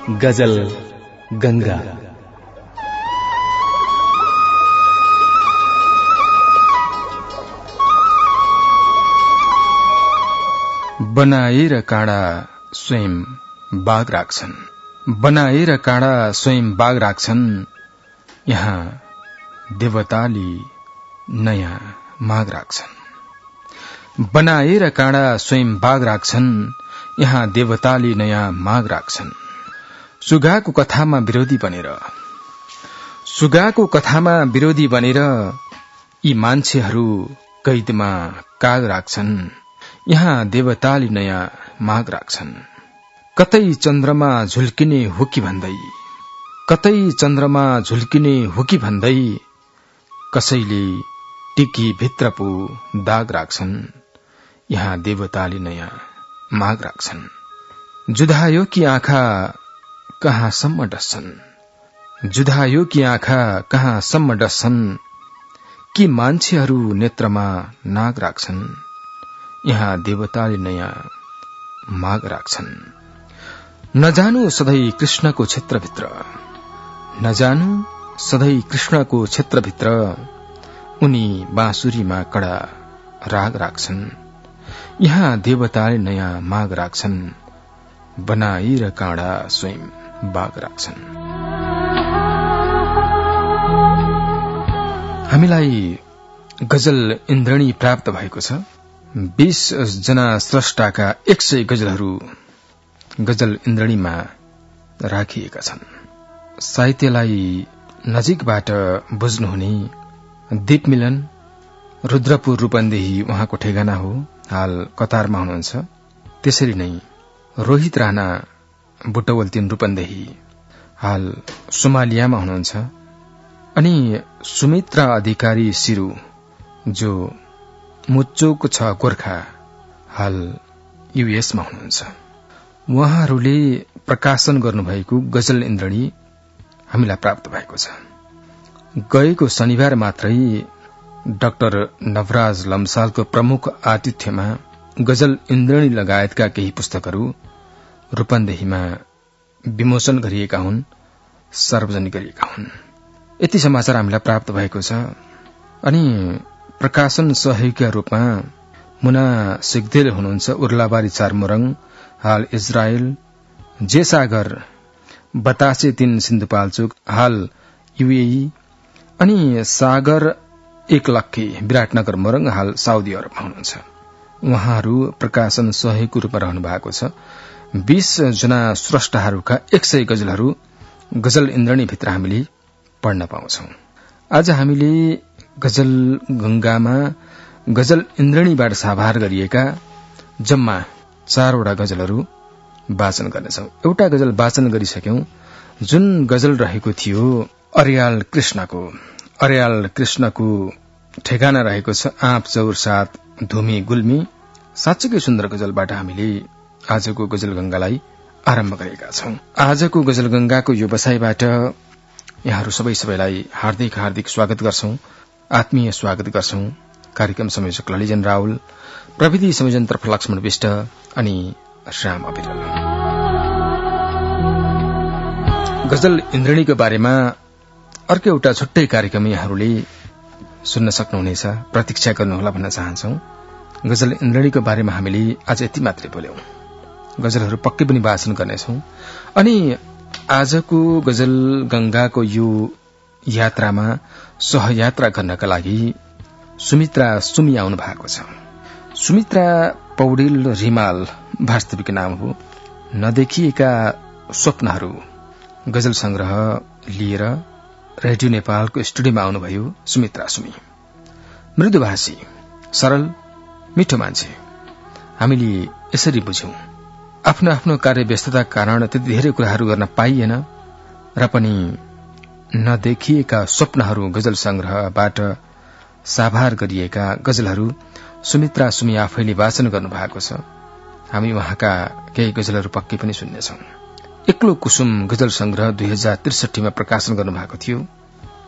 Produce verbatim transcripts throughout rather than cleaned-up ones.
गजल गंगा। बनाएर काँडा स्वयं बाघ राख्छन्, बनाएर काँडा स्वयं बाघ राख्छन्, यहाँ देवताली नयाँ माग राख्छन्। बनाएर काँडा स्वयं बाघ राख्छन्, यहाँ देवताले नयाँ माग राख्छन्। सुगाको कथामा विरोधी बनेर सुगाको कथामा विरोधी बनेर यी मान्छेहरू कैदमा काग राख्छन्, यहाँ देवताले नयाँ माग राख्छन्। कतै चन्द्रमा झुल्किने हो कि भन्दै कतै चन्द्रमा झुल्किने हो कि भन्दै कसैले टिकी भित्र पो दाग राख्छन्, यहाँ देवताले नयाँ माग राख्छन्। जुधायो कि आँखा कहाँसम्म डस्छन्, जुधायो कि आँखा कहाँसम्म डस्छन्, कि मान्छेहरू नेत्रमा नाग राख्छन्, यहाँ देवताले नयाँ माग राख्छन्। नजानु सधैँ कृष्णको क्षेत्रभित्र, नजानु सधैँ कृष्णको क्षेत्रभित्र, उनी बाँसुरीमा कडा राग राख्छन्, यहाँ देवताले नयाँ माग राख्छन्। बनाएर काँडा स्वयं बाघ राख्छन्। हामीलाई गजल इन्द्रणी प्राप्त भएको छ। बीस जना स्रष्टाका एक सय गजलहरू गजल इन्द्रणीमा राखिएका छन्। साहित्यलाई नजिकबाट बुझ्नुहुने दीपमिलन रुद्रपुर रूपन्देही उहाँको ठेगाना हो, हाल कतारमा हुनुहुन्छ। त्यसरी नै रोहित राणा बुटवल तीन रूपन्देही, हाल सोमालियामा हुनुहुन्छ। अनि सुमित्रा अधिकारी सिरु जो मुच्चोको छ गोर्खा, हाल युएसमा हुनुहुन्छ। उहाँहरूले प्रकाशन गर्नुभएको गजल इन्द्रणी हामीलाई प्राप्त भएको छ। गएको शनिबार मात्रै डाक्टर नवराज लम्सालको प्रमुख आतिथ्यमा गजल इन्द्रणी लगायतका केही पुस्तकहरू रूपन्देहीमा विमोचन गरिएका हुन्, सार्वजनिक गरिएका हुन्। यति समाचार हामीलाई प्राप्त भएको छ। अनि प्रकाशन सहयोगका रूपमा मुना सिगदेल हुनुहुन्छ, उर्लाबारी चारमोरङ, हाल इजरायल। जे सागर बतासे तीन सिन्धुपाल्चोक, हाल युएई। अनि सागर एक लक्की विराटनगर मोरङ, हाल साउदी अरबमा हुनुहुन्छ। उहाँहरू प्रकाशन सहयोगको रूपमा रहनु भएको छ। बीस जना स्रष्टाहरूका एक सय गजलहरू गजल इन्द्रणीभित्र हामीले पढ्न पाउँछौं। आज हामीले गजल गंगामा गजल इन्द्रणीबाट साभार गरिएका जम्मा चारवटा गजलहरू वाचन गर्नेछौं। एउटा गजल वाचन गरिसक्यौं, जुन गजल रहेको थियो अर्याल कृष्णको। अर्याल कृष्णको ठेगाना रहेको छ आँप चौर सात धुमी गुल्मी। साँच्चै सुन्दर गजलबाट हामीले आजको गजल गंगालाई आरम्भ गरेका छौं। आजको गजल गंगाको यो बसाईबाट यहाँहरू सबै सबैलाई हार्दिक हार्दिक स्वागत गर्छौं, आत्मीय स्वागत गर्छौं। कार्यक्रम संयोजक ललिजन राउल, प्रविधि संयोजनतर्फ लक्ष्मण विष्ट अनि श्याम अविरल। गजल इन्द्रणीको बारेमा अर्को एउटा छुट्टै कार्यक्रम यहाँहरूले सुन्न सक्नुहुनेछ, प्रतीक्षा गर्नुहोला भन्न चाहन्छौं। गजल इन्द्रणीको बारेमा हामीले आज यति मात्रै बोल्यौं, गजलहरू पक्कै पनि वाचन गर्नेछौं। अनि आजको गजल गंगाको यो यात्रामा सहयात्रा गर्नका लागि सुमित्रा सुमी आउनु भएको छ। सुमित्रा पौडेल रिमाल वास्तविक नाम हो। नदेखिएका स्वप्नहरू गजल संग्रह लिएर रेडियो नेपालको स्टुडियोमा आउनुभयो सुमित्रा सुमी। मृदुभाषी, सरल, मिठो मान्छे। हामीले यसरी बुझ्यौं, आफ्नो आफ्नो कार्यव्यस्तता कारण त्यति धेरै कुराहरू गर्न पाइएन र पनि नदेखिएका स्वप्नहरू गजल संग्रहबाट साभार गरिएका गजलहरू सुमित्रा सुमी आफैले वाचन गर्नुभएको छ। हामी उहाँका केही गजलहरू पक्कै पनि सुन्नेछौं। एक्लो कुसुम गजल संग्रह दुई हजार त्रिसठीमा प्रकाशन गर्नुभएको थियो।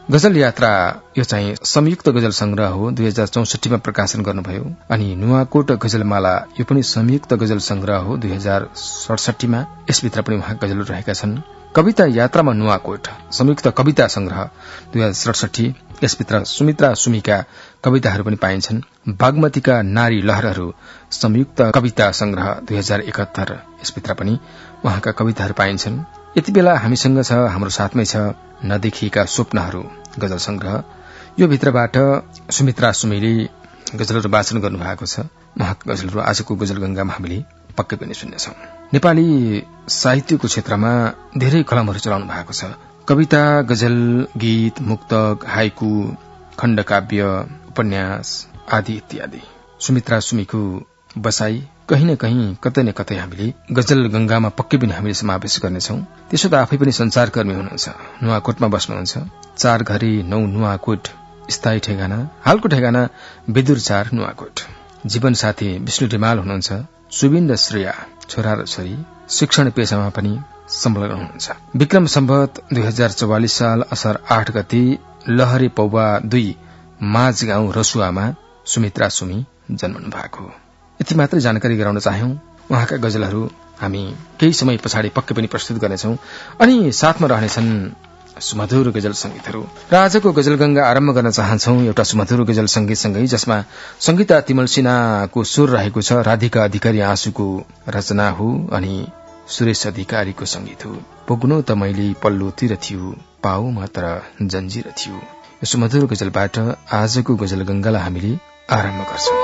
गजल यात्रा यो चाहिँ संयुक्त गजल संग्रह हो, दुई हजार चौसठीमा प्रकाशन गर्नुभयो। अनि नुवाकोट गजलमाला यो पनि संयुक्त गजल संग्रह हो, दुई हजार सडसठीमा। यसभित्र पनि उहाँ गजलहरू रहेका छन्। कविता यात्रामा नुवाकोट संयुक्त कविता संग्रह दुई हजार सडसठी, यसभित्र सुमित्रा सुमीका कविताहरू पनि पाइन्छन्। बागमतीका नारी लहरहरू संयुक्त कविता संग्रह दुई हजार एकहत्तर, यसभित्र पनि उहाँका कविताहरू पाइन्छन्। यति बेला हामीसँग छ, हाम्रो साथमै छ नदेखिएका स्वप्नहरू गजल संग्रह। यो भित्रबाट सुमित्रा सुमीले गजलहरू वाचन गर्नुभएको छ। उहाँका गजलहरू आजको गजल गंगामा हामीले पक्कै पनि सुन्नेछौं। नेपाली साहित्यको क्षेत्रमा धेरै कलमहरू चलाउनु भएको छ। कविता, गजल, गीत, मुक्तक, हाइकु, खण्डकाव्य, उपन्यास आदि इत्यादि। सुमित्रा सुमीको बसाई कहीं न कहीं कतै न कतै हामीले गजल गंगामा पक्कै पनि हामीले समावेश गर्नेछौं। त्यसो त आफै पनि संचारकर्मी हुनुहुन्छ, नुवाकोटमा बस्नुहुन्छ। चार घरी नौ नुवाकोट स्थायी ठेगाना, हालको ठेगाना विदुर चार नुवाकोट। जीवन साथी विष्णु रिमाल हुनुहुन्छ। सुबिन र श्रेया छोरा र छोरी शिक्षण पेशामा पनि संलग्न हुनुहुन्छ। विक्रम सम्वत दुई हजार चौवालिस साल असार आठ गते लहरे पौवा दुई माझ गाउँ रसुवामा सुमित्रा सुमी जन्मनु भएको। यति मात्रै जानकारी गराउन चाह्यौं। उहाँका गजलहरू हामी केही समय पछाडि पक्कै पनि प्रस्तुत गर्नेछौं। अनि साथमा रहनेछन् सुमधुर गजल संगीतहरू। र आजको गजल गंगा आरम्भ गर्न चाहन्छौं एउटा सुमधुर गजल संगीतसँगै, जसमा संगीता तिमल सिन्हाको सुर रहेको छ। राधिका अधिकारी आँसुको रचना हो अनि सुरेश अधिकारीको संगीत हो। पुग्नु त मैले पल्लोतिर थियो, पाऊ म तर जन्जिर थियो। यो सुमधुर गजलबाट आजको गजल गंगालाई हामीले आरम्भ गर्छौं।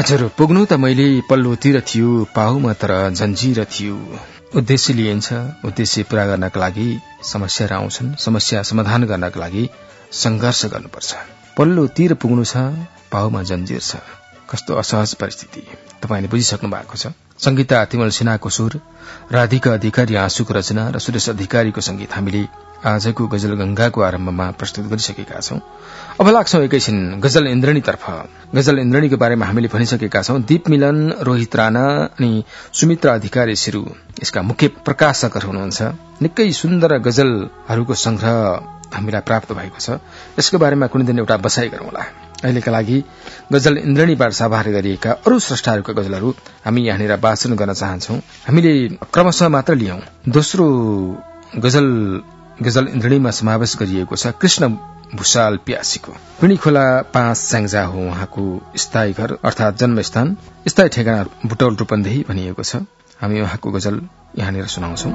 हजुर पुग्नु त मैले पल्लोतिर थियो पाहुमा तर जन्जिर थियो। उद्देश्य लिइन्छ, उद्देश्य पूरा गर्नका लागि समस्याहरू आउँछन्, समस्या समाधान गर्नका लागि संघर्ष गर्नुपर्छ। पल्लोतिर पुग्नु छ, पाहुमा जन्जिर छ। कस्तो असहज परिस्थिति तपाईले बुझिसक्नु भएको छ। संगीता तिमल सिन्हाको सुर, राधिका अधिकारी आँसुको रचना र सुरेश अधिकारीको संगीत हामीले आजको गजल गंगाको आरम्भमा प्रस्तुत गरिसकेका छौं। अब लाग्छौं एकैछिन गजल इन्द्रणीतर्फ। गजल इन्द्रणीको बारेमा हामीले भनिसकेका छौं। दीप मिलन, रोहित राणा अनि सुमित्रा अधिकारी सिरु यसका मुख्य प्रकाशकहरू हुनुहुन्छ। निकै सुन्दर गजलहरूको संग्रह हामीलाई प्राप्त भएको छ। यसको बारेमा कुनै दिन एउटा बसाई गरौँला। अहिलेका लागि गजल इन्द्रणीबाट साभार गरिएका अरू स्रष्टाहरूको गजलहरू हामी यहाँनिर वाचन गर्न चाहन्छौं। हामीले क्रमशः मात्र लियौं। दोस्रो गजल गजल इन्द्रणीमा समावेश गरिएको छ कृष्ण भूषाल प्यासीको। पिणी खोला पाँच स्याङ्जा हो उहाँको स्थायी घर अर्थात जन्मस्थान। स्थायी ठेगाना बुटौल रूपन्देही भनिएको छ। हामी उहाँको गजल यहाँनिर सुनाउँछौं।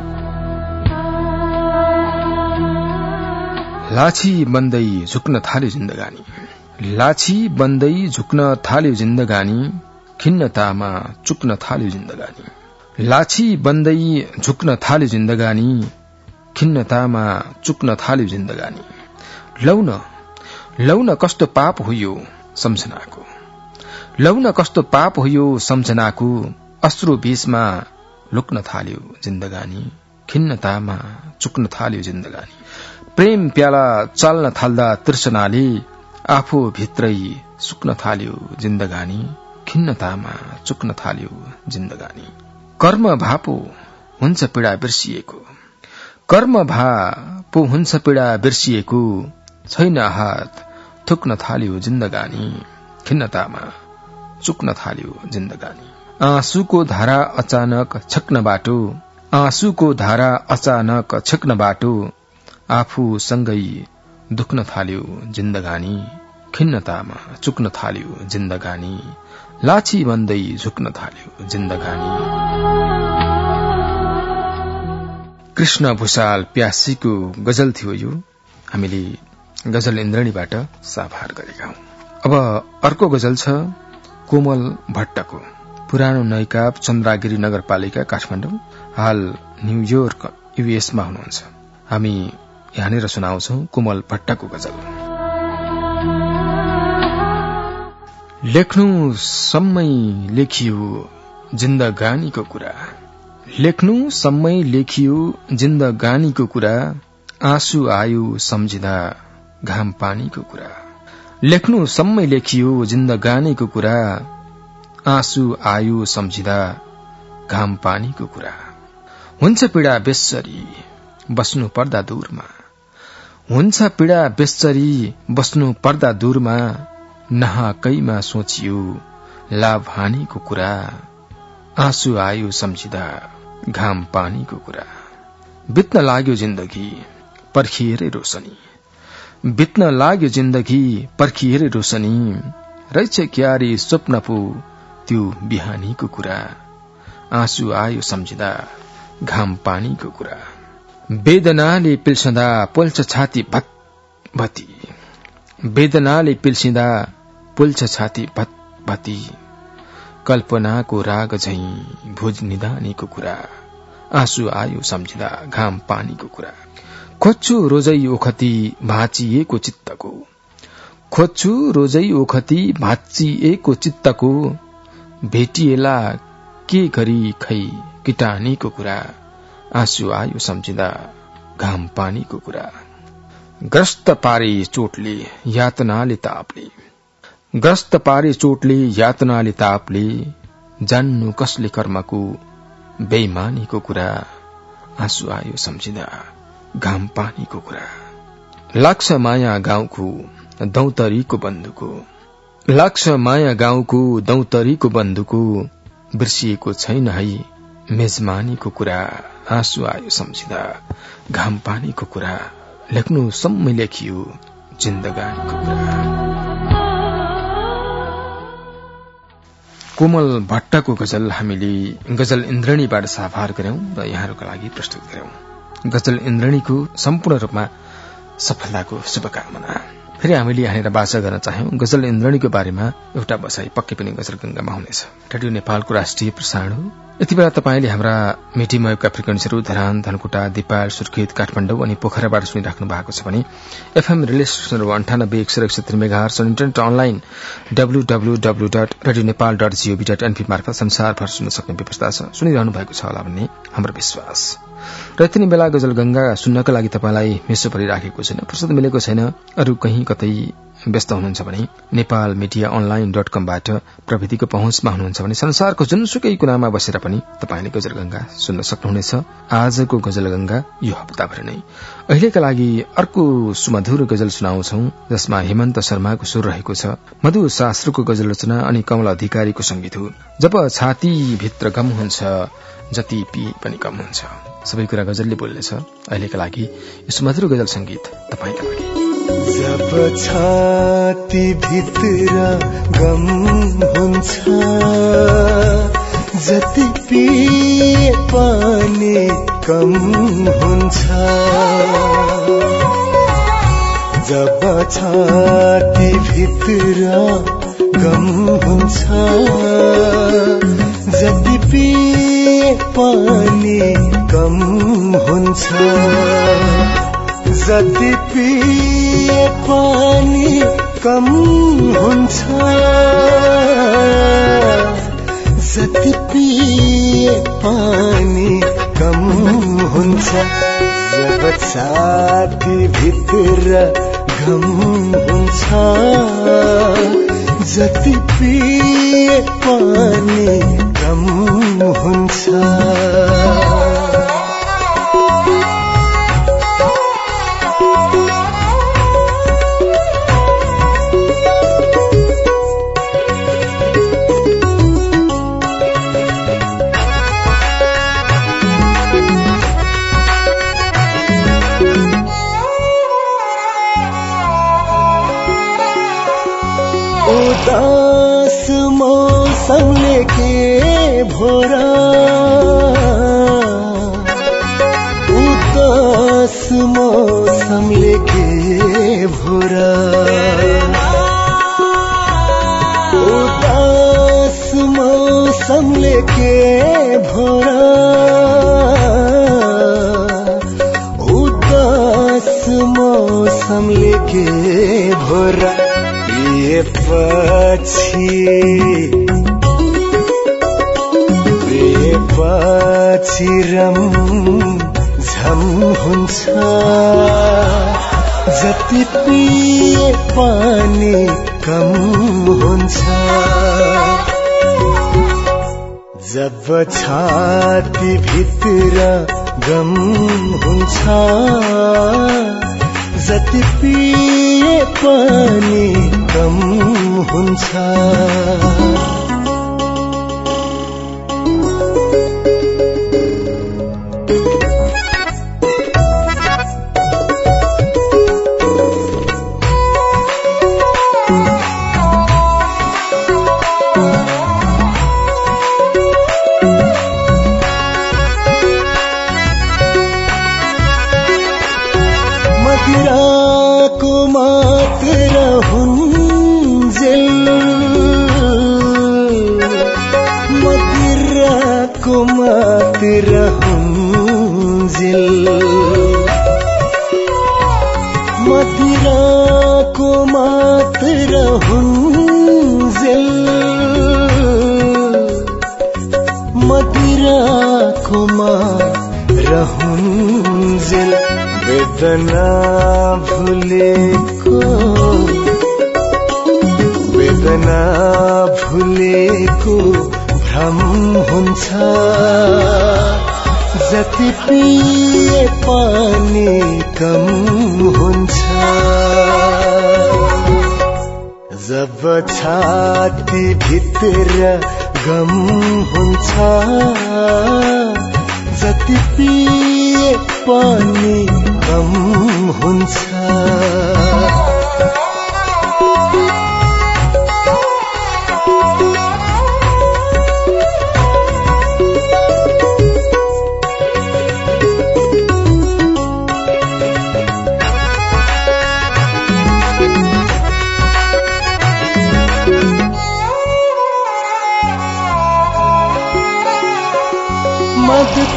लाछी बन्दै झुक्न थाल्यो जिन्दगानी, लाछी बन्दै झुक्न थाल्यो जिन्दगानी, खिन्नतामा चुक्न थाल्यो जिन्दगानी। लाछी बन्दै झुक्न थाल्यो जिन्दगानी, खिन्नतामा चुक्न थाल्यो जिन्दगानी। लौन लौन कस्तो पाप हो यो सम्झनाको, लौन कस्तो पाप हो यो सम्झनाको, अश्रु बीचमा लुक्न थाल्यो जिन्दगानी, खिन्नतामा चुक्न थाल्यो जिन्दगानी। प्रेम प्याला चाल्न थाल्दा तृष्णाले, आफू भित्रै सुक्न थाल्यो जिन्दगानी, खिन्नतामा चुक्न थाल्यो जिन्दगानी। कर्म भापो हुन्छ पीडा बिर्सिएको, कर्म भापो हुन्छ पीडा बिर्सिएको, छैन हात थुक्न थाल्यो जिन्दगानी, खिन्नतामा चुक्न थाल्यो जिन्दगानी। आँसुको धारा अचानक छक्न बाटो, आँसुको धारा अचानक छक्न बाटो, आफू सँगै दुख्न थाल्यो जिन्दगानी, खिन्नतामा चुक्न थाल्यो जिन्दगानी। लाछी बन्दै झुक्न थाल्यो जिन्दगानी। कृष्ण भूषाल प्यासीको गजल थियो यो। हामीले गजल इन्द्रणीबाट साभार गरेका हौं। अब अर्को गजल छ कोमल भट्टको। पुरानो नैकाप चन्द्रागिरी नगरपालिका काठमाडौँ, हाल न्यूयोर्क युएसमा हुनुहुन्छ। हामी यहाँनिर सुनाउँछौ कोमल भट्टको गजल। लेख्नु सम्मै लेखियो जिन्दगानीको कुरा, लेख्नु सम्मै लेखियो जिन्दगानीको कुरा, आँसु आयो सम्झिँदा घाम पानीको कुरा। लेख्नु सम्मै लेखियो जिन्दगानीको कुरा, आँसु आयो सम्झिँदा घाम पानीको कुरा। हुन्छ पीडा बेसरी बस्नु पर्दा दूरमा, हुन्छ पीडा बेसरी बस्नु पर्दा दूरमा, नहाकैमा सोचियो लाभ हानिको कुरा, आँसु आयो सम्झिँदा घाम पानीको कुरा। बित्न लाग्यो जिन्दगी पर्खिएरै रोशनी, बित्न लाग्यो जिन्दगी पर्खिएरै रोशनी, रहेछ क्यारी स्वप्न पो त्यो बिहानीको कुरा, आँसु आयो सम्झिँदा घाम पानीको कुरा। वेदनाले पिल्सदा पोल्छ छाती भत भती, वेदनाले पिल्सिँदा पोल्छ छाती भत भती, कल्पनाको राग झैं भुज निदानीको कुरा, आँसु आयो सम्झिँदा घाम पानीको कुरा। खोज्छु रोजै ओखती भाँचिएको चित्तको, खोज्छु रोजै ओखती भाँचिएको चित्तको, भेटिएला के गरी खै किटानीको कुरा, आँसु आयो सम्झिँदा घाम पानीको कुरा। ग्रस्त पारे चोटले यातनाले तापले, ग्रस्त पारे चोटले यातनाले तापले, जान्नु कसले कर्मको बेइमानीको कुरा, आँसु आयो सम्झिँदा घाम पानीको कुरा। लाग्छ माया गाउँको दौतरीको बन्धुको, लाग्छ माया गाउँको दौतरीको बन्धुको, बिर्सिएको छैन है मेजमानीको कुरा, आँसु आयो सम्झिँदा घाम पानीको कुरा। लेख्नु सम्मै लेखियो जिन्दगानीको कुरा। कोमल भट्टको गजल हामीले गजल इन्द्रणीबाट साभार गर्यौं र यहाँहरूका लागि प्रस्तुत गर्यौं। गजल इन्द्रणीको सम्पूर्ण रूपमा सफलताको शुभकामना। फेरि हामीले यहाँनिर वाचा गर्न चाह्यौं गजल इन्द्रणीको बारेमा एउटा बसाई पक्कै पनि गजल गंगामा हुनेछ। रेडियो नेपालको राष्ट्रिय प्रसारण हो। यति बेला तपाईले हाम्रा मिडियम वेभका फ्रिक्वेन्सीहरू धरान, धनकुटा, दिपाल, सुर्खेत, काठमाडौँ अनि पोखराबाट सुनिराख्नु भएको छ भने एफएम रिले स्टेशनहरू अन्ठानब्बे एक सय एकसठी megahertz, internet online W W W dot radio Nepal dot G O V dot N P मार्फत संसारभर सुन्न सक्ने व्यवस्था छ। सुनिरहनु भएको छ होला भन्ने हाम्रो विश्वास। र यति बेला गजल गंगा सुन्नका लागि तपाईलाई मेसो परिराखेको छैन, फुर्सद मिलेको छैन, अरू कहीँ कतै व्यस्त हुनुहुन्छ भने नेपाल मिडिया अनलाइन डट कमबाट प्रविधिको पहुँचमा हुनुहुन्छ भने संसारको जुनसुकै कुनामा बसेर पनि तपाईले गजल गंगा सुन्न सक्नुहुनेछ। आजको गजल गंगा यो हप्ताभरि नै। अहिलेका लागि अर्को सुमधुर गजल सुनाउँछौ जसमा हेमन्त शर्माको सुर रहेको छ। मधु शास्त्रको गजल रचना अनि कमल अधिकारीको संगीत हो। जब छाती भित्र गम हुन्छ जति पिए पनि कम हुन्छ। सबै कुरा गजलले बोल्नेछ। अहिलेका लागि यो सुमधुर गजल संगीत तपाईका लागि। जब छाती भित्र गम हुन्छ जति पिए पनि कम हुन्छ। जब छाती भित्र गम हुन्छ जति पिए पनि कम हुन्छ। जति पिए पनि कम हुन्छ। जति पिए पनि कम हुन्छ। जब छाती भित्र गम हुन्छ जति पिए पनि कम हुन्छ। उदास मौसम लेके भोरा उदास मौसम लेके भोरा उदास मौसम लेके भोरा उदास मौसम लेके भोरा। ये पछि ये पछि रम झम हुन्छ जति पिए पनि कम हुन्छ। जब छाती भित्र गम हुन्छ जति पिए पनि कम हुन्छ। मदिराको मात्र हुन्जेल मदिराको मात्र हुन्जेल मदिराको मात्र हुन्जेल मदिराको मात्र हुन्जेल। वेदना भुलेको वेदना भुलेको भ्रम हुन्छ जति पिए पनि कम हुन्छ। जब छाती भित्र गम हुन्छ जति पिए पनि कम हुन्छ।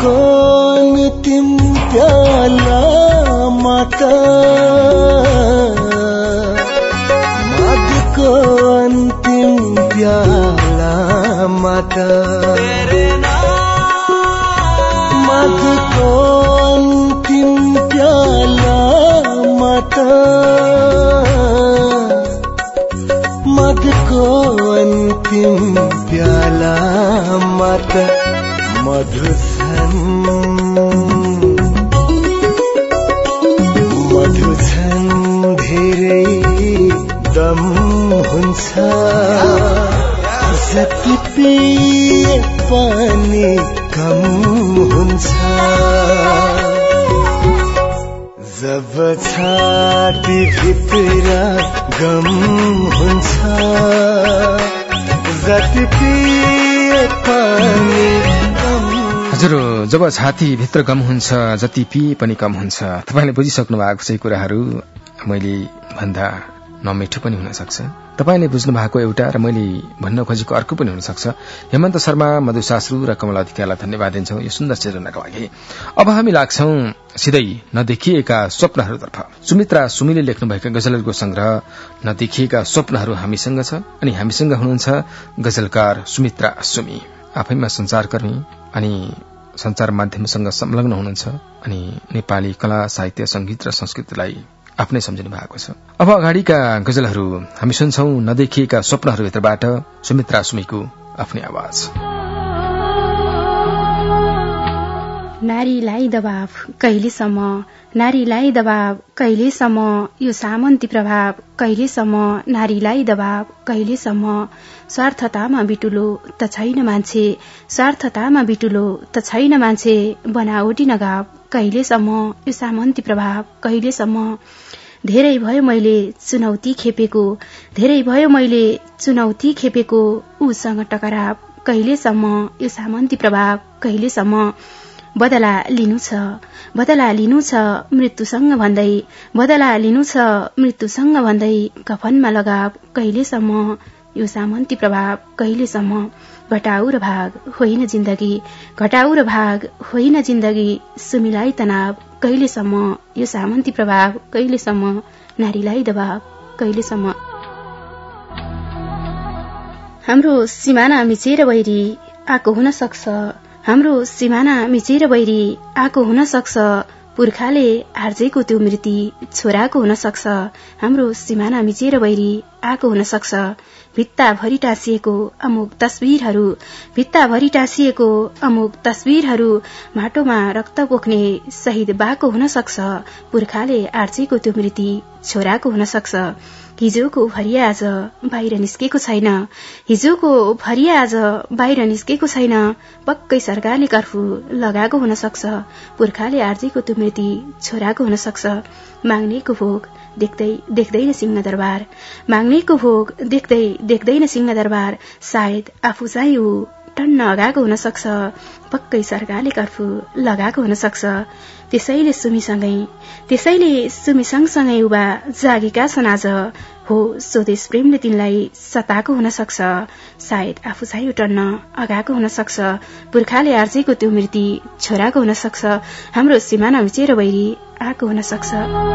मधुको अन्तिम प्याला माता मधुको अन्तिम प्याला माता मधुको अन्तिम प्याला माता मधुको अन्तिम प्याला माता मधुछन् मधुछन् धेरै दम हुन्छ जति पिए पनि कम हुन्छ जब छाती भित्र गम हुन्छ जति पिए पनि हजुर जब छाती भित्र गम हुन्छ जति पिए पनि कम हुन्छ। तपाईले बुझिसक्नु भएको चाहिँ कुराहरू मैले भन्दा नमिठो पनि हुन सक्छ, तपाईले बुझ्नु भएको एउटा र मैले भन्न खोजेको अर्को पनि हुन सक्छ। हेमन्त शर्मा, मधु सासरू र कमल अधिकारीलाई धन्यवाद दिन्छौं यो सुन्दर सृजनाका लागि। अब हामी लाग्छौं सिधै नदेखिएका स्वप्नहरूतर्फ। सुमित्रा सुमीले लेख्नुभएका गजलहरूको संग्रह नदेखिएका स्वप्नहरू हामीसँग छ अनि हामीसँग हुनुहुन्छ गजलकार सुमित्रा सुमी। आफैमा संचारकर्मी अनि संचार माध्यमसँग संलग्न हुनुहुन्छ अनि नेपाली कला साहित्य संगीत र संस्कृतिलाई आफ्नै सम्झिनु भएको छ। अब अगाडिका गजलहरू हामी सुन्छौं नदेखिएका स्वप्नहरूभित्रबाट सुमित्रा सुमीको आफ्नै आवाज। नारीलाई दबाव कहिलेसम्म, नारीलाई दबाव कहिलेसम्म, यो सामन्ती प्रभाव कहिलेसम्म, नारीलाई दबाव कहिलेसम्म, स्वार्थतामा बिटुलो त छैन मान्छे, स्वार्थतामा बिटुलो त छैन मान्छे, बनावटी नगाव कहिलेसम्म, यो सामन्ती प्रभाव कहिलेसम्म, धेरै भयो मैले चुनौती खेपेको, धेरै भयो मैले चुनौती खेपेको, उसँग टकराव कहिलेसम्म, यो सामन्ती प्रभाव कहिलेसम्म, बदला लिनु छ बदला लिनु छ मृत्युसँग भन्दै, बदला लिनु छ मृत्युसँग भन्दै, कफनमा लगाव कहिलेसम्म, यो सामन्ती प्रभाव कहिलेसम्म, घटाउ र भाग होइन जिन्दगी, घटाउ र भाग होइन जिन्दगी, सुमीलाई तनाव कहिलेसम्म, यो सामन्ती प्रभाव कहिलेसम्म, नारीलाई दबाव कहिलेसम्म। हाम्रो सिमाना मिचेर वैरी आएको हुन सक्छ, हाम्रो सिमाना मिचेर वैरी आएको हुन सक्छ, पुर्खाले आर्जेको त्यो मृत्यु छोराको हुन सक्छ, हाम्रो सिमाना मिचेर वैरी आएको हुन सक्छ, भित्ताभरि टाँसिएको अमुक तस्बिरहरू, भित्ताभरि टाँसिएको अमुक तस्बिरहरू, माटोमा रक्त पोख्ने शहीद बाको हुन सक्छ, पुर्खाले आर्जेको त्यो मृत्यु छोराको हुन सक्छ, हिजोको भरिया आज बाहिर निस्केको छैन, हिजोको भरिया आज बाहिर निस्केको छैन, पक्कै सरकारले कर्फ्यू लगाएको हुन सक्छ, पुर्खाले आर्जेको त्यो मृत्यु छोराको हुन सक्छ, माग्नेको भोग देख्दै देख्दैन सिंहदरबार, माग्नेको भोग देख्दै देख्दैन सिंहदरबार, सायद आफू चाहिँ ऊ टन्न अगाएको हुन सक्छ, पक्कै सरकारले कर्फ्यू लगाएको हुन सक्छ, त्यसैले सुमीसँगै त्यसैले सुमी सँगसँगै उभा जागेका छन् आज, हो स्वदेश प्रेमले तिनलाई सताएको हुन सक्छ, सायद आफू चाहिँ टन्न अगाएको हुन सक्छ, पुर्खाले आर्जेको त्यो मृत्यु छोराको हुन सक्छ, हाम्रो सिमाना मिचेर वैरी आएको हुन सक्छ।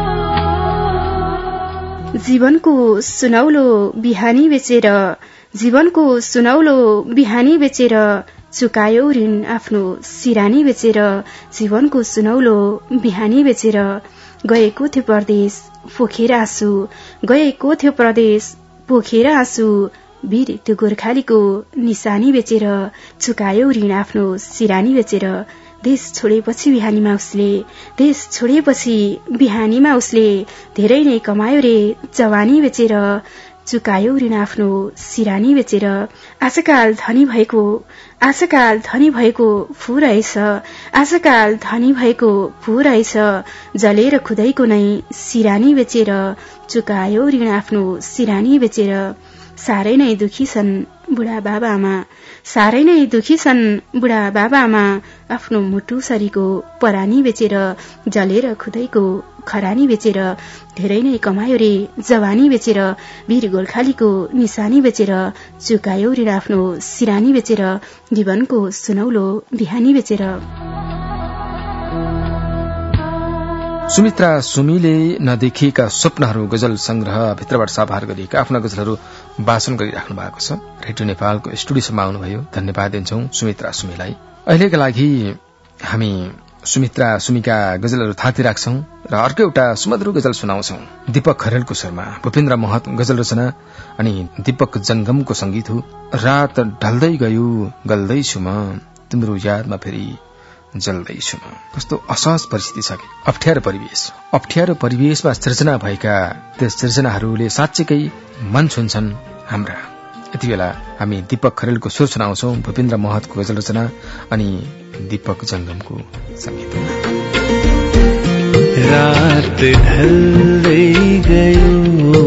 जीवनको सुनौलो बिहानी बेचेर, जीवनको सुनौलो बिहानी बेचेर, चुकायो ऋण आफ्नो सिरानी बेचेर, जीवनको सुनौलो बिहानी बेचेर, गएको थियो परदेश पोखेर आँसु, गएको थियो परदेश पोखेर आँसु, वीर त्यो गोर्खालीको निशानी बेचेर, चुकायो ऋण आफ्नो सिरानी बेचेर, देश छोडेपछि बिहानीमा उसले देश छोडेपछि बिहानीमा उसले धेरै नै कमायो रे जवानी बेचेर, चुकायो ऋण आफ्नो सिरानी बेचेर, आजकाल धनी भएको आजकाल धनी भएको फू रहेछ, आजकाल धनी भएको फू रहेछ, जलेर खुदैको नै सिरानी बेचेर, चुकायो ऋण आफ्नो सिरानी बेचेर, साह्रै नै दुखी छन् बुढा बाबाआमा, साह्रै नै दुखी छन् बुढा बाबाआमा, आफ्नो मुटु सरीको परानी बेचेर, जलेर खुदैको खरानी बेचेर, धेरै नै कमायो रे जवानी बेचेर, वीर गोर्खालीको निशानी बेचेर, चुकायो ऋण आफ्नो सिरानी बेचेर, जीवनको सुनौलो बिहानी बेचेर। सुमित्रा सुमीले नदेखिएका स्वप्नहरू गजल संग्रह भित्रबाट साभार गरिएका आफ्ना गजलहरू वाचन गरिराख्नु भएको छ। रेडियो नेपालको स्टुडियोसम्म आउनुभयो, धन्यवाद दिन्छौं सुमित्रा सुमीलाई। अहिलेका लागि हामी सुमित्रा सुमीका गजलहरू थाती राख्छौं र अर्को एउटा सुमधुर गजल सुनाउँछौं। दीपक खरेलको स्वरमा भूपेन्द्र महत गजल रचना अनि दीपक जंगमको संगीत हो। रात ढल्दै गयो गल्दैछु म तिम्रो यादमा फेरि जल्दैछु म। कस्तो असहज परिस्थिति छ कि, अप्ठ्यारो परिवेश अप्ठ्यारो परिवेशमा सृजना भएका त्यस सृजनाहरूले साँच्चैकै मन छुन्छन् हाम्रा। यति बेला हामी दीपक खरेलको स्वर सुनाउँछौं, भूपेन्द्र महतको गजल रचना अनि दीपक जंगमको संगीत। रात ढल्दै गयो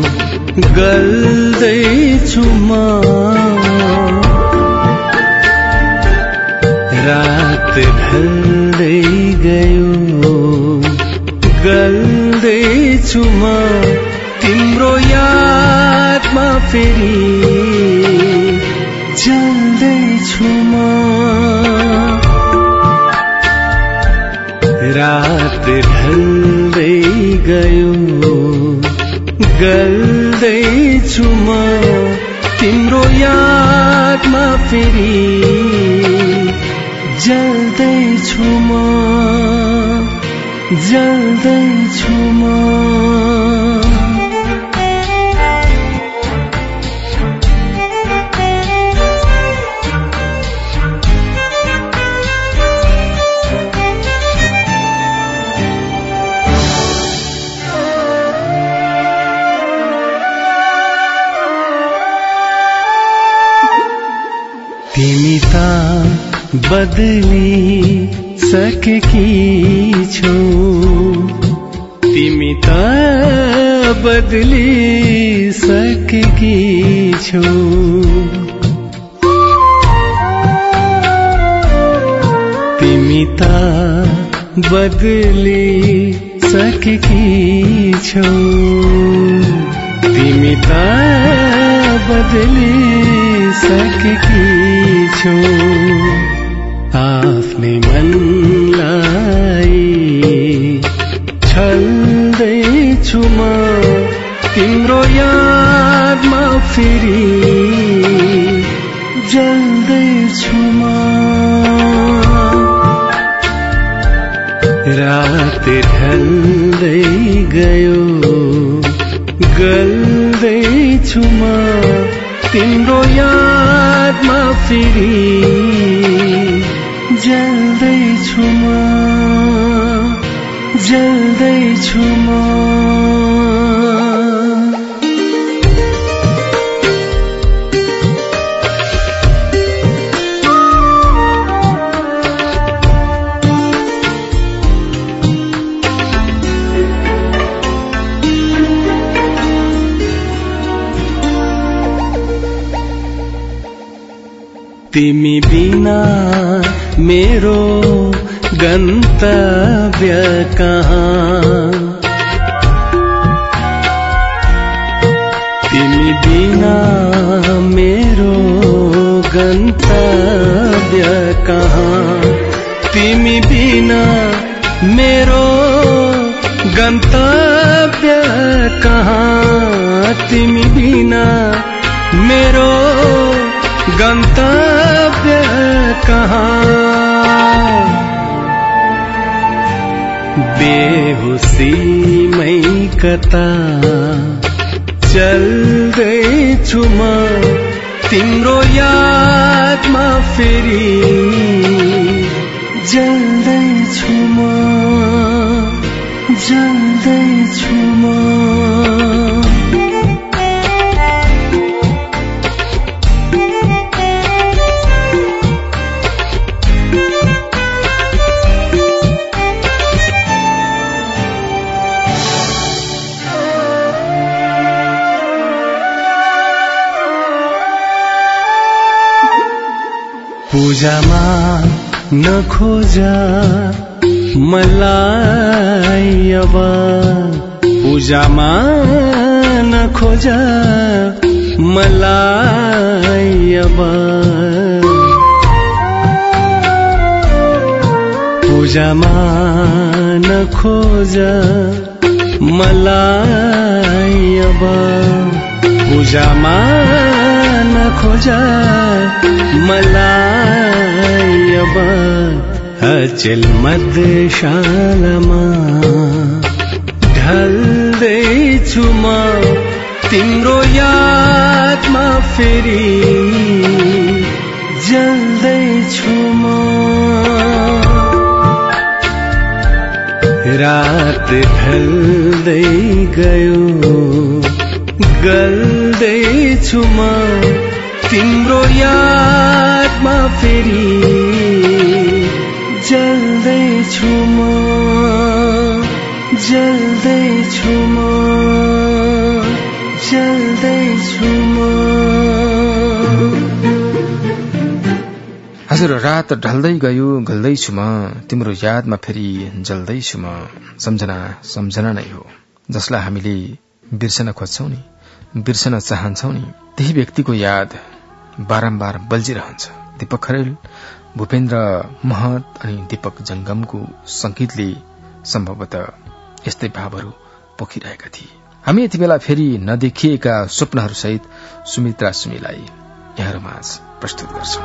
गल्दैछु म रात ढल्दै गयो गल्दैछु म तिम्रो यादमा फेरि जल्दैछु म रात ढल्दै गयो गल्दैछु म तिम्रो यादमा फेरि जल्दैछु म जल्दैछु म तिमी त बदली सकेकी छौ तिमी त बदली सकेकी छौ तिमी त बदली सकेकी छौ तिमी त बदली सकेकी छौ आफ्नै मनलाई छल्दैछु म तिम्रो यादमा फेरि जल्दैछु म रात ढल्दै गयो गल्दैछु म तिम्रो यादमा फेरि जल्दैछु म जल्दैछु म तिमी बिना मेरो गन्तव्य कहाँ तिमी बिना मेरो गन्तव्य कहाँ तिमी बिना मेरो गन्तव्य कहाँ तिमी बिना मेरो गन्तव्य कहाँ बेहोसीमै कता चल्दैछु म तिम्रो यादमा फेरि जल्दैछु म जल्दैछु म पूजामा नखोजा मलाई अब पूजामा नखोजा मलाई अब पूजामा नखोज मलाई अब पूजामा नखोज मलाई अब अचेल मधुशालामा ढल्दैछु म तिम्रो यादमा फेरि जल्दैछु म रात ढल्दै गयो गल्दैछु म तिम्रो यादमा फेरि जल्दैछु म जल्दैछु म जल्दैछु म। हजुर रात ढल्दै गयो गल्दैछु म तिम्रो यादमा फेरि जल्दैछु म। सम्झना सम्झना नै हो जसलाई हामीले बिर्सन खोज्छौं नि बिर्सन चाहन्छौं नि त्यही व्यक्तिको याद बारम्बार बल्झिरहन्छ। दीपक खरेल, भूपेन्द्र महत अनि दीपक जंगमको संगीतले सम्भवतः यस्तै भावहरू पोखिरहेका थिए। हामी यति बेला फेरि नदेखिएका स्वप्नहरूसहित सुमित्रा सुमीलाई यहाँहरूमाझ प्रस्तुत गर्छौं।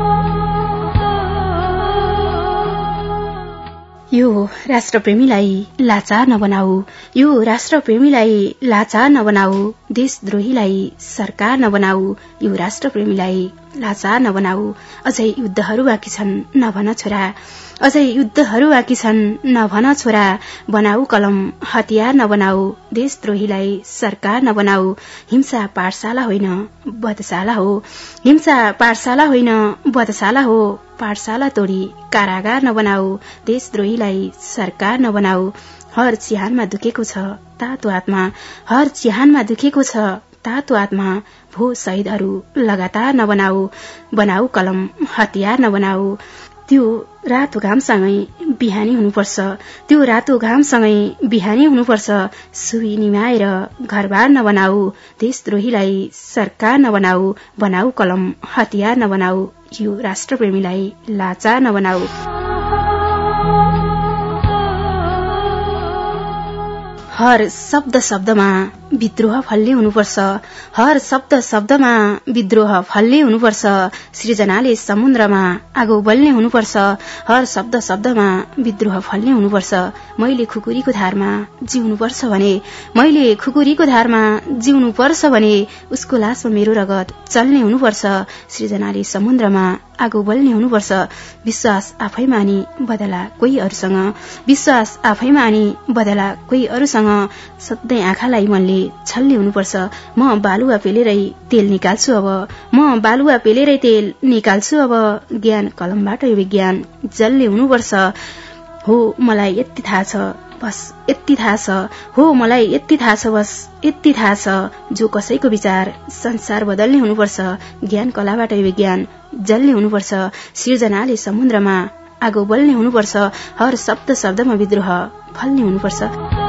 यो राष्ट्रप्रेमीलाई लाचार नबनाऊ, यो राष्ट्रप्रेमीलाई लाचार नबनाऊ, देशद्रोहीलाई सरकार नबनाऊ, यो राष्ट्रप्रेमीलाई लाचार नबनाऊ। अझै युद्धहरू बाँकी छन् नभन छोरा, अझै युद्धहरू बाँकी छन् नभन छोरा, बनाऊ कलम हतियार नबनाऊ, देशद्रोहीलाई सरकार नबनाऊ। हिंसा पाठशाला होइन वधशाला हो, हिंसा पाठशाला होइन वधशाला हो, पाठशाला तोडी कारागार नबनाऊ, देशद्रोहीलाई सरकार नबनाऊ। हर चिहानमा दुखेको छ तातो आत्मा, हर चिहानमा दुखेको छ तातो आत्मा, भो शहीदहरू लगातार नबनाऊ, बनाऊ कलम हतियार नबनाऊ। त्यो रातो घामसँगै बिहानी हुनुपर्छ, त्यो रातो घामसँगै बिहानी हुनुपर्छ, सुई निमाएर घरबार नबनाऊ, देशद्रोहीलाई सरकार नबनाऊ, बनाऊ कलम हतियार नबनाऊ, यो राष्ट्रप्रेमीलाई लाचार नबनाऊ। हर शब्द शब्दमा विद्रोह फल्ने हुनुपर्छ, हर शब्द शब्दमा विद्रोह फल्ने हुनुपर्छ, सृजनाले समुद्रमा आगो बल्ने हुनुपर्छ, हर शब्द शब्दमा विद्रोह फल्ने हुनुपर्छ। मैले खुकुरीको धारमा जिउनुपर्छ भने, मैले खुकुरीको धारमा जिउनुपर्छ भने, उसको लासमा मेरो रगत चल्ने हुनुपर्छ, सृजनाले समुद्रमा आगो बल्ने हुनुपर्छ। विश्वास आफैमा अनि बदला कोही अरूसँग, विश्वास आफैमा अनि बदला कोही अरूसँग, सधैँ आँखालाई मनले छल्ने हुनुपर्छ। म बालुवा पेलेरै तेल निकाल्छु अब, म बालुवा पेलेरै तेल निकाल्छु अब, ज्ञान कलमबाट यो विज्ञान जल्ने हुनुपर्छ। हो मलाई यति थाहा छ बस यति थाहा छ, हो मलाई यति थाहा छ बस यति थाहा छ, जो कसैको विचार संसार बदल्ने हुनुपर्छ, ज्ञान कलाबाट यो विज्ञान जल्ने हुनुपर्छ, सृजनाले समुद्रमा आगो बल्ने हुनुपर्छ, हर शब्द शब्दमा विद्रोह फल्ने हुनुपर्छ।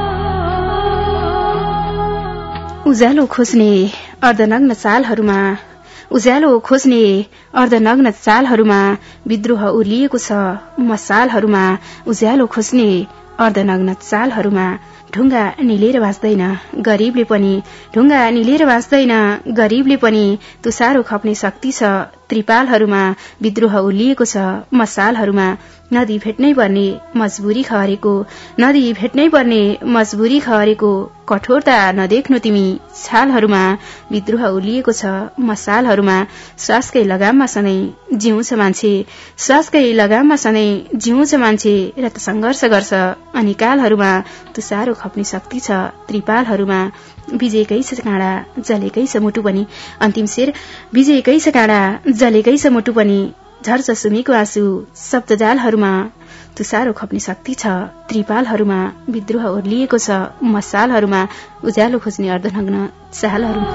उज्यालो खोज्ने अर्धनग्न चालहरूमा, उज्यालो खोज्ने अर्धनग्न चालहरूमा, विद्रोह उर्लिएको छ मसालहरूमा, उज्यालो खोज्ने अर्धनग्न चालहरूमा। ढुङ्गा निलेर बाँच्दैन गरीबले पनि, ढुङ्गा निलेर बाँच्दैन गरीबले पनि, तुसारो खप्ने शक्ति छ त्रिपालहरूमा, विद्रोह उर्लिएको छ मसालहरूमा। नदी भेट्नै पर्ने मजबुरी खहरेको, नदी भेट्नै पर्ने मजबुरी खहरेको, कठोरता नदेख्नु तिमी छालहरूमा, विद्रोह उर्लिएको छ मसालहरूमा। श्वासकै लगाममा सधैँ जिउँछ मान्छे, श्वासकै लगाममा सधैँ जिउँछ मान्छे, र त संघर्ष गर्छ अनिकालहरूमा, तुसारो खप्ने शक्ति छ त्रिपालहरूमा। विजयकै छ काँडा जलेकै छ मुटु पनि, अन्तिम शेर। विजयकै छ काँडा जलेकै छ मुटु पनि, झर्छ सुमीको आँसु शब्दजालहरूमा, तुसारो खप्ने शक्ति छ त्रिपालहरूमा, विद्रोह ओर्लिएको छ मसालहरूमा, उज्यालो खोज्ने अर्धनग्न चालहरूमा।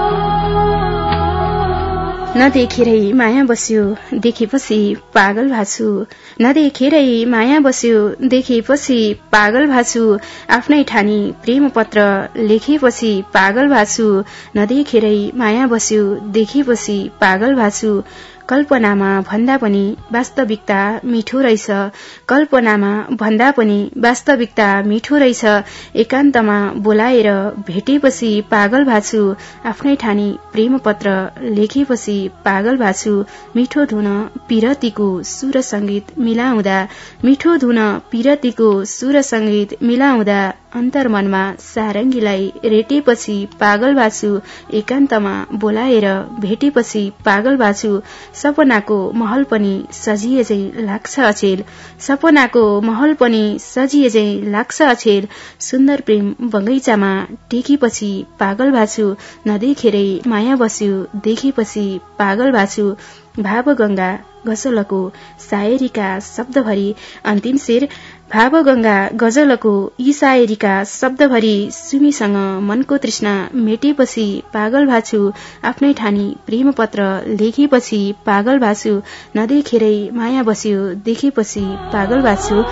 नदेखेरै माया बस्यो देखेपछि पागल भाछु, नदेखेरै माया बस्यो देखेपछि पागल भाछु, आफ्नै ठानी प्रेम पत्र लेखेपछि पागल भाछु, नदेखेरै माया बस्यो देखेपछि पागल भाछु, कल्पनामा भन्दा पनि वास्तविकता मिठो रहेछ, कल्पनामा भन्दा पनि वास्तविकता मिठो रहेछ। एकान्तमा बोलाएर भेटेपछि पागल भाछु, आफ्नै ठानी प्रेम पत्र लेखेपछि पागल भाछु। मिठो धुन पिरतीको सुर संगीत मिलाउँदा, मिठो धुन पिरतीको सुर संगीत मिलाउँदा अन्तर्मनमा सारङ्गीलाई रेटेपछि पागल भाछु। एकान्तमा बोलाएर भेटेपछि पागल भाछु। सपनाको महल पनि सजिए झैं लाग्छ अचेल, सपनाको महल पनि सजिए झैं लाग्छ अचेल। सुन्दर प्रेम बगैँचामा टेकेपछि पागल भाछु, नदेखेरै माया बस्यो देखेपछि पागल भाछु। भावगंगा गजलको सायरीका शब्दभरि अन्तिम शेर। भावगंगा गजलको यी सायरीका शब्दभरि सुमीसँग मनको तृष्णा मेटेपछि पागल भाछु, आफ्नै ठानी प्रेम पत्र लेखेपछि पागल भाछु। नदेखेरै माया बस्यो देखेपछि पागल भाछु।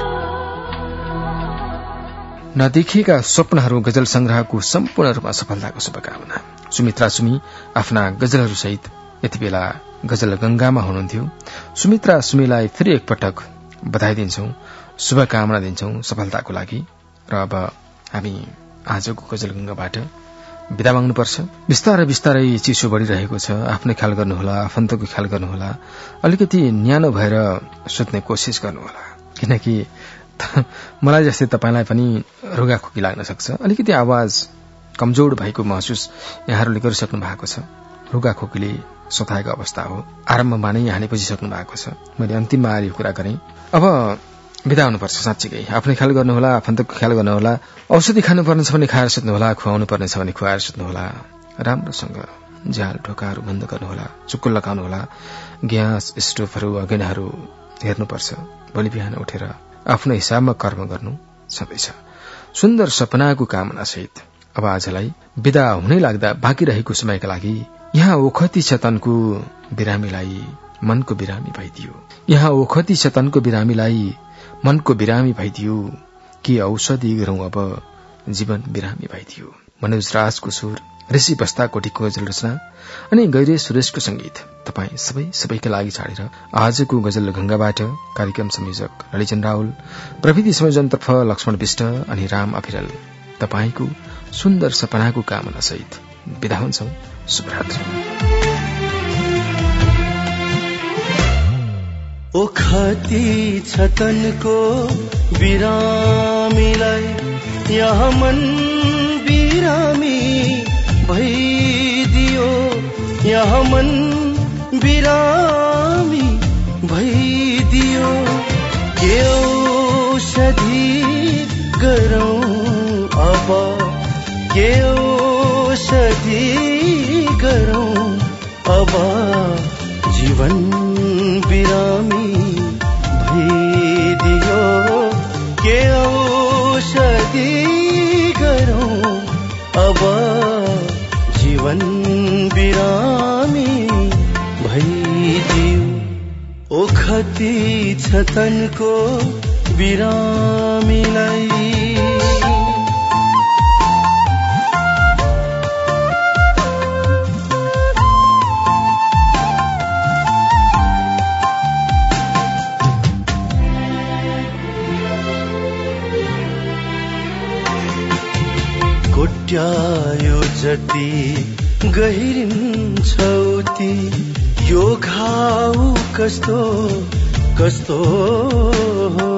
नदेखिएका स्वप्नहरू गजल संग्रहको सम्पूर्ण रूपमा सफलताको शुभकामना। सुमित्रा सुमी आफ्ना गजलहरू सहित यति बेला गजल गंगामा हुनुहुन्थ्यो। सुमित्रा सुमीलाई फेरि एकपटक बधाई दिन्छौं, शुभकामना दिन्छौं सफलताको लागि। र अब हामी आजको गजल गंगाबाट विदा माग्नुपर्छ। बिस्तारै बिस्तारै चिसो बढ़िरहेको छ, आफ्नो ख्याल गर्नुहोला, आफन्तको ख्याल गर्नुहोला, अलिकति न्यानो भएर सुत्ने कोशिश गर्नुहोला, किनकि मलाई जस्तै तपाईलाई पनि रुगाखोकी लाग्न सक्छ। अलिकति आवाज कमजोर भएको महसुस यहाँहरूले गरिसक्नु भएको छ। रुगाखोकीले सताएको अवस्था हो, आरम्भमा नै यहाँले बुझिसक्नु भएको छ। मैले अन्तिममा आएर यो कुरा गरेँ। अब विदा हुनुपर्छ। साँच्चीकै आफ्नो ख्याल गर्नुहोला, आफन्तको ख्याल गर्नुहोला, औषधि खानुपर्ने छ भने खाएर सुत्नुहोला, खुवाउनु पर्ने छ भने खुवाएर सुत्नुहोला, राम्रोसँग झ्याल ढोकाहरू बन्द गर्नुहोला, चुक्को लगाउनुहोला, ग्यास स्टोभहरू अगेनाहरू हेर्नुपर्छ। भोलि बिहान उठेर आफ्नो हिसाबमा कर्म गर्नु छँदैछ। सुन्दर सपनाको कामना सहित अब आजलाई विदा हुनै लाग्दा बाँकी रहेको समयका लागि यहाँ ओखती छ तनको बिरामीलाई मनको बिरामी भइदियो, यहाँ ओखती छ तनको बिरामीलाई मनको बिरामी भइदियो, के औषधि गरौं अब जीवन बिरामी भइदियो। मनोज राजको सुर, ऋषि बस्ताकोटीको गजल रचना अनि गैरे सुरेशको संगीत तपाई सबै सबैका लागि छाडेर आजको गजल गंगाबाट कार्यक्रम संयोजक ललितन राउल, प्रविधि संयोजनतर्फ लक्ष्मण विष्ट अनि राम अभिरल तपाईको सुन्दर सपनाको कामना सहित विदा हुन्छौं। शुभरात्रि। ओखती छतनको बिरामीलाई यहाँ मन बिरामी भइदियो, यहाँ मन बिरामी भइदियो, के औषधि गरौं अब, के औषधि गरौं अब जीवन बिरामी भइदियो, के औषधि गरौं अब जीवन बिरामी भइदियो। ओखती छ तनको बिरामीलाई कोट्यायो जति गहिरिन्छ उति, यो घाउ कस्तो कस्तो हो।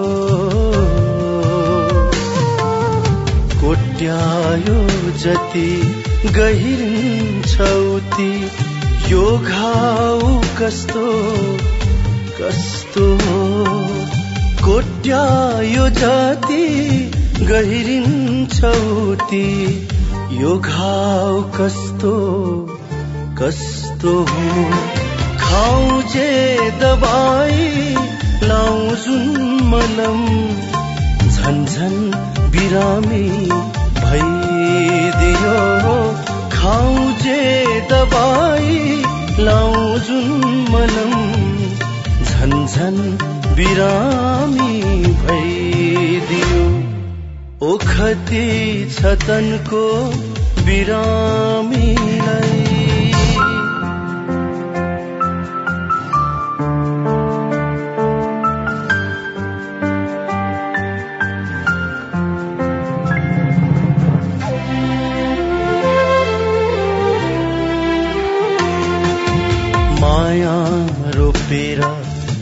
कोट्यायो जति गहिरिन्छ उति, यो घाउ कस्तो कस्तो हो। कोट्यायो जति गहिरिन्छ उति, यो घाउ कस्तो कस्तो हो। खाऊ जे दबाई लाऊ जुन मलम, झन्झन बिरामी भइदियो। खाऊ जे दबाई लाऊ जुन मलम, झन्झन बिरामी भइदियो। ओखती छ तनको बिरामीलाई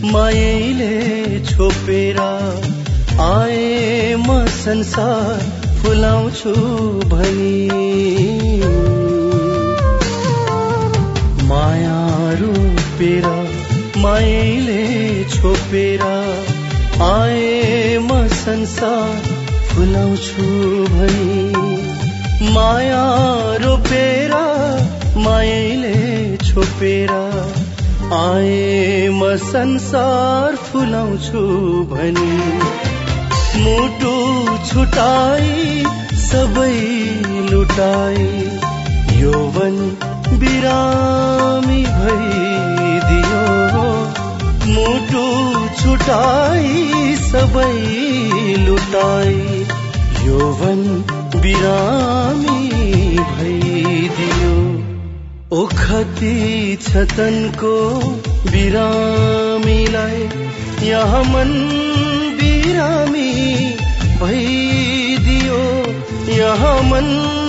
मायैले छोपेर आए म संसार फुलाउँछु भनी माया रूपेर मायैले छोपेर आए म संसार फुलाउँछु भनी माया रोपेर मायैले छोपेर आए म संसार फुलाउँछु भनी मुटु छुटाई सबै लुटाई यौवन बिरामी भइदियो मुटु छुटाई सबै लुटाई यौवन बिरामी भइदियो ओखती छतनको बिरामीलाई यहाँ मन बिरामी भइदियो यहाँ मन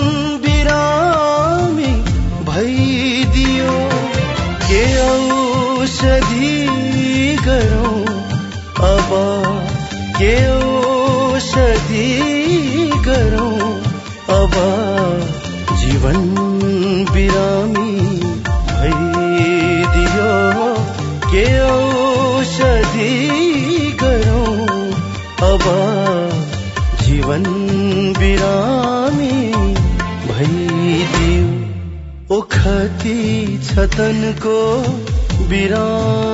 बिरामी भइदियो के औषधि गरौं अब के औषधि गरौं अब जीवन बिरामी भइदियो के औषधि गरौं अब जीवन बिरामी भइदियो ओखती छतनको बिरामी